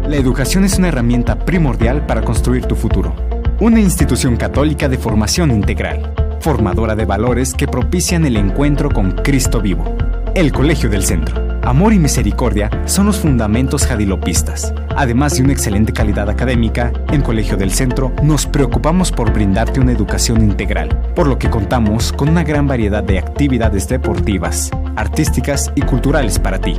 La educación es una herramienta primordial para construir tu futuro. Una institución católica de formación integral, formadora de valores que propician el encuentro con Cristo vivo. El Colegio del Centro. Amor y misericordia son los fundamentos jadilopistas. Además de una excelente calidad académica, en Colegio del Centro nos preocupamos por brindarte una educación integral, por lo que contamos con una gran variedad de actividades deportivas, artísticas y culturales para ti.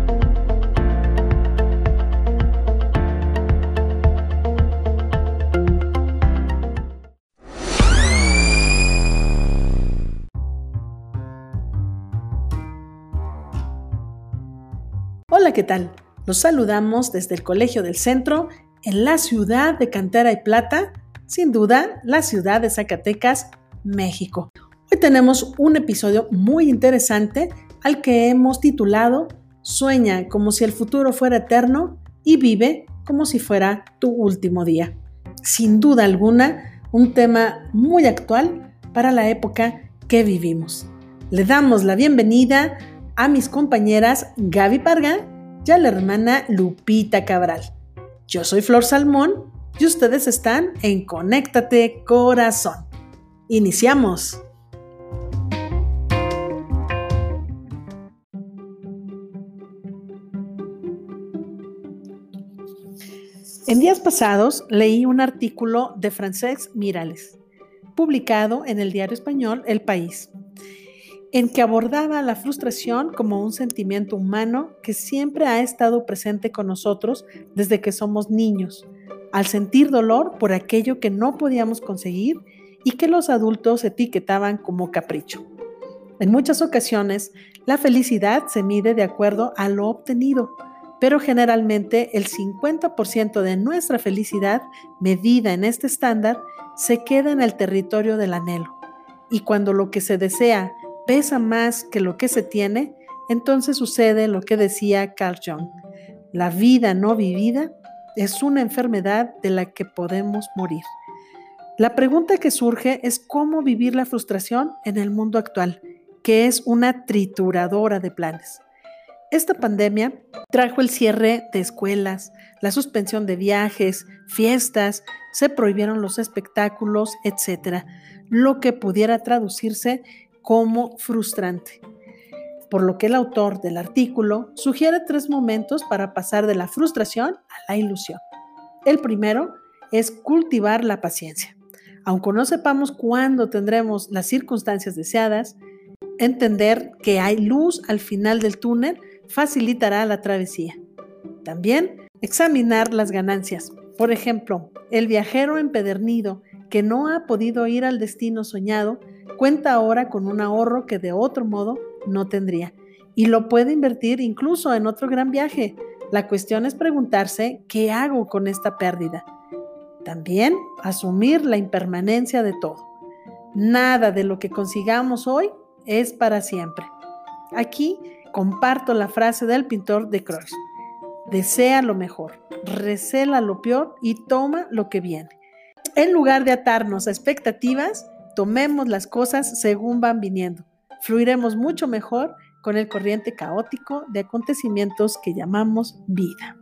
Hola, ¿qué tal? Los saludamos desde el Colegio del Centro en la ciudad de Cantera y Plata, sin duda la ciudad de Zacatecas, México. Hoy tenemos un episodio muy interesante al que hemos titulado Sueña como si el futuro fuera eterno y vive como si fuera tu último día. Sin duda alguna, un tema muy actual para la época que vivimos. Le damos la bienvenida a mis compañeras Gaby Parga y a la hermana Lupita Cabral. Yo soy Flor Salmón y ustedes están en Conéctate Corazón. ¡Iniciamos! En días pasados leí un artículo de Francesc Miralles, publicado en el diario español El País, en que abordaba la frustración como un sentimiento humano que siempre ha estado presente con nosotros desde que somos niños, al sentir dolor por aquello que no podíamos conseguir y que los adultos etiquetaban como capricho. En muchas ocasiones, la felicidad se mide de acuerdo a lo obtenido, pero generalmente el 50% de nuestra felicidad, medida en este estándar, se queda en el territorio del anhelo. Y cuando lo que se desea pesa más que lo que se tiene, entonces sucede lo que decía Carl Jung: la vida no vivida es una enfermedad de la que podemos morir. La pregunta que surge es cómo vivir la frustración en el mundo actual, que es una trituradora de planes. Esta pandemia trajo el cierre de escuelas, la suspensión de viajes, fiestas, se prohibieron los espectáculos, etc., lo que pudiera traducirse como frustrante. Por lo que el autor del artículo sugiere 3 momentos para pasar de la frustración a la ilusión. El primero es cultivar la paciencia. Aunque no sepamos cuándo tendremos las circunstancias deseadas, entender que hay luz al final del túnel facilitará la travesía. También examinar las ganancias. Por ejemplo, el viajero empedernido que no ha podido ir al destino soñado cuenta ahora con un ahorro que de otro modo no tendría y lo puede invertir incluso en otro gran viaje. La cuestión es preguntarse ¿qué hago con esta pérdida? También asumir la impermanencia de todo. Nada de lo que consigamos hoy es para siempre. Aquí comparto la frase del pintor de Croix: desea lo mejor, recela lo peor y toma lo que viene. En lugar de atarnos a expectativas, tomemos las cosas según van viniendo. Fluiremos mucho mejor con el corriente caótico de acontecimientos que llamamos vida.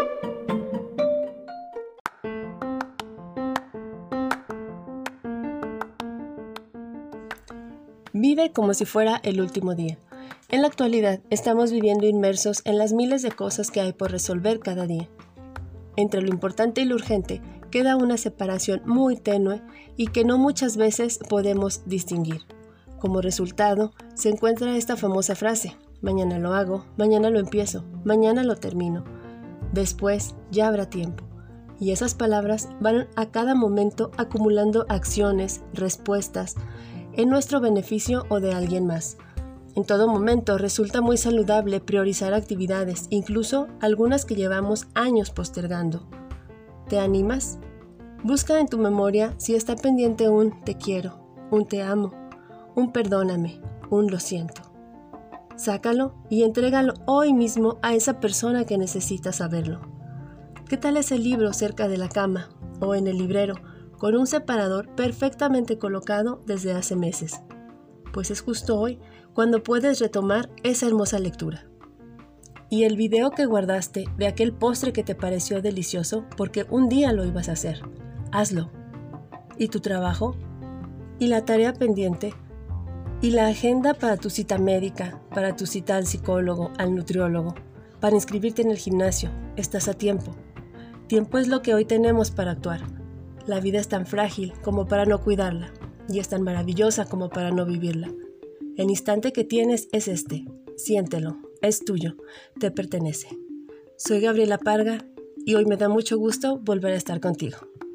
Vive como si fuera el último día. En la actualidad estamos viviendo inmersos en las miles de cosas que hay por resolver cada día. Entre lo importante y lo urgente queda una separación muy tenue y que no muchas veces podemos distinguir. Como resultado, se encuentra esta famosa frase: mañana lo hago, mañana lo empiezo, mañana lo termino. Después ya habrá tiempo. Y esas palabras van a cada momento acumulando acciones, respuestas, en nuestro beneficio o de alguien más. En todo momento resulta muy saludable priorizar actividades, incluso algunas que llevamos años postergando. ¿Te animas? Busca en tu memoria si está pendiente un te quiero, un te amo, un perdóname, un lo siento. Sácalo y entrégalo hoy mismo a esa persona que necesita saberlo. ¿Qué tal ese libro cerca de la cama o en el librero con un separador perfectamente colocado desde hace meses? Pues es justo hoy cuando puedes retomar esa hermosa lectura. Y el video que guardaste de aquel postre que te pareció delicioso porque un día lo ibas a hacer. Hazlo. ¿Y tu trabajo? ¿Y la tarea pendiente? ¿Y la agenda para tu cita médica, para tu cita al psicólogo, al nutriólogo, para inscribirte en el gimnasio? Estás a tiempo. Tiempo es lo que hoy tenemos para actuar. La vida es tan frágil como para no cuidarla, y es tan maravillosa como para no vivirla. El instante que tienes es este. Siéntelo, es tuyo, te pertenece. Soy Gabriela Parga y hoy me da mucho gusto volver a estar contigo.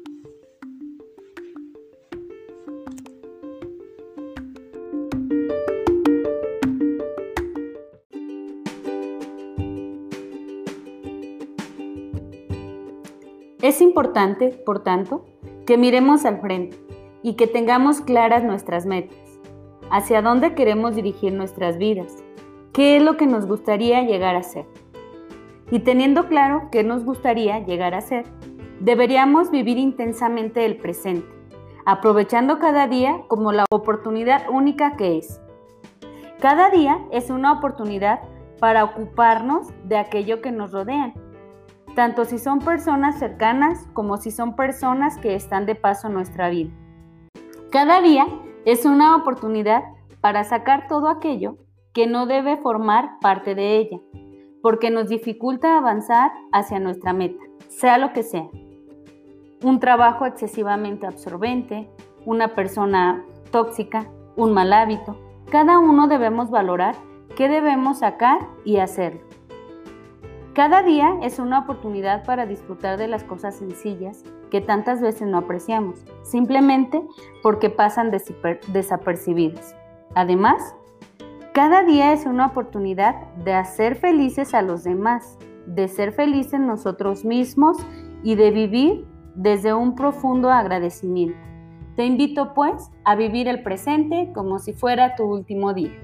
Es importante, por tanto, que miremos al frente y que tengamos claras nuestras metas, hacia dónde queremos dirigir nuestras vidas, qué es lo que nos gustaría llegar a ser. Y teniendo claro qué nos gustaría llegar a ser, deberíamos vivir intensamente el presente, aprovechando cada día como la oportunidad única que es. Cada día es una oportunidad para ocuparnos de aquello que nos rodean, tanto si son personas cercanas como si son personas que están de paso en nuestra vida. Cada día es una oportunidad para sacar todo aquello que no debe formar parte de ella, porque nos dificulta avanzar hacia nuestra meta, sea lo que sea. Un trabajo excesivamente absorbente, una persona tóxica, un mal hábito. Cada uno debemos valorar qué debemos sacar y hacerlo. Cada día es una oportunidad para disfrutar de las cosas sencillas que tantas veces no apreciamos, simplemente porque pasan desapercibidas. Además, cada día es una oportunidad de hacer felices a los demás, de ser felices nosotros mismos y de vivir desde un profundo agradecimiento. Te invito, pues, a vivir el presente como si fuera tu último día.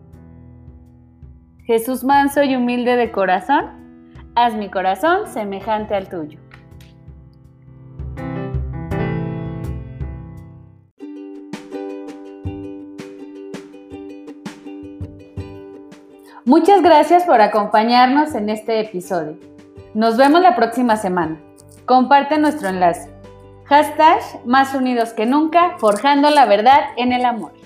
Jesús manso y humilde de corazón, haz mi corazón semejante al tuyo. Muchas gracias por acompañarnos en este episodio. Nos vemos la próxima semana. Comparte nuestro enlace. #MásUnidosQueNunca, forjando la verdad en el amor.